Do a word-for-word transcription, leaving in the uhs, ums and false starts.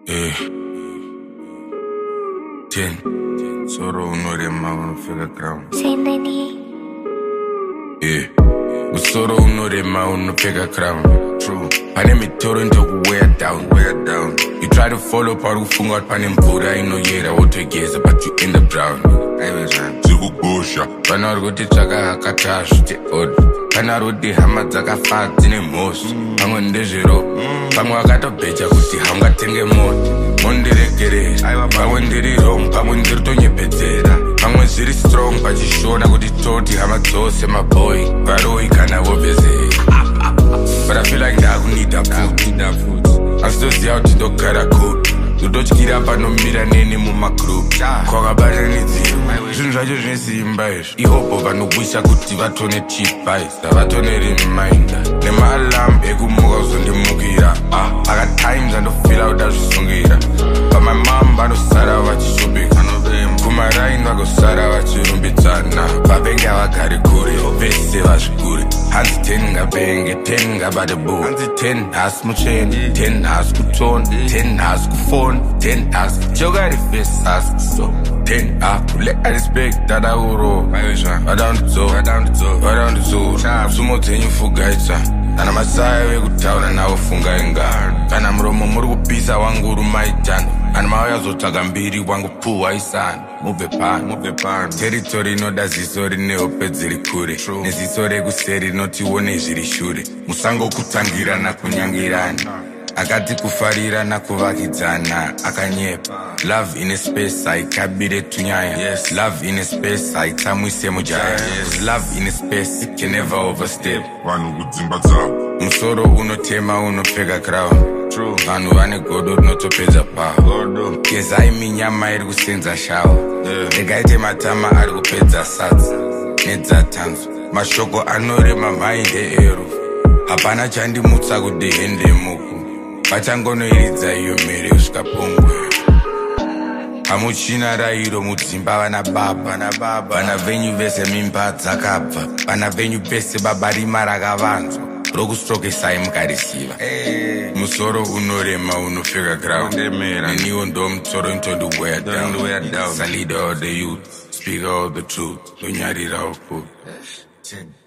Eh, ten, solo un'orema unofika ground. Sendeni. Yeah, solo un'orema unofika ground. True, pane mitoro into wear down, wear down. You try to follow pari kufunga pane mvura inoyera wotogeza, but you end up drowning. Zikugusha pana uri kuti zvakahakata zviti odd, pana uri kuti hama dzakafa dzine mhosi, pamwe ndezvero pamwe wakatobheja kuti haungatenge mota. Mondiregerera pamwe ndiri wrong, pamwe ndiri tonyepedzera, pamwe zviri strong pachishona kuti toti hama dzose maboy varoi kana vobvezera. But I feel like ndakunida food, asitoziva kuti ndogara cool, ndototyira panomira neni mumagroup kwakabata nedziro zvinhu zvacho zvine simba izvo. Ihopo vanogwisha kuti vatone cheap buys, davatone reminder nemaalarm ekumuka kuzondimukira. Akatimes andofila kuti azvisungira, pamamam vanosara vachishopeka, kumaraini vagosara vachirumbidzana, vavenge havagari kure vese vazvikure. Hanzi ten ngavenge, ten ngabate bo, hanzi ten hasi mucheni, ten hasi kutona, ten hasi kufona, ten hasi jogari face hasi kuso, ten hasi kuleka respect dada uro vadandidzo vadandidzo sumo dzenyu fugaitsa kana masaya vekutaura navo funga ingano, kana muromo muri kupisa wangu uri maitano, kana mauya zotsvaga mbiri wangu puhwa isana. Mubve pano, mubve pano. Territory inoda ziso rine hope dziri kure, neziso rekuseri rinotione zviri shure. Musango kutangirana kunyangirana, akati kufarira nakuvakidzana akanyepa. Love in a space haikabire tunyaya, yes. Love in a space haitsamwise mujaya, yes. Love in a space it can never overstep. Vanhu kudzimba dzavo musoro unotema unopfeka crown. Vanhu vane godo rinotopedza pavo, gezai minyama iri kusenza shawo, regaite matama ari kupedza sadza nedzatanzwa. Mashoko anorema mainde eru, hapana chandimutsa kuti hende muku, vachangonoiridza iyo mhere kusvika pongwe. Hamuchina rairo mudzimba vana baba, vana venyu vese mimba dzakabva, vana venyu vese baba rima rakavanzwa rokustrokesai mukarisiva. Musoro unorema unofika ground, neniwo ndo musoro intondi wear down. As a leader of the youth, speak all the truth, donyarira uku.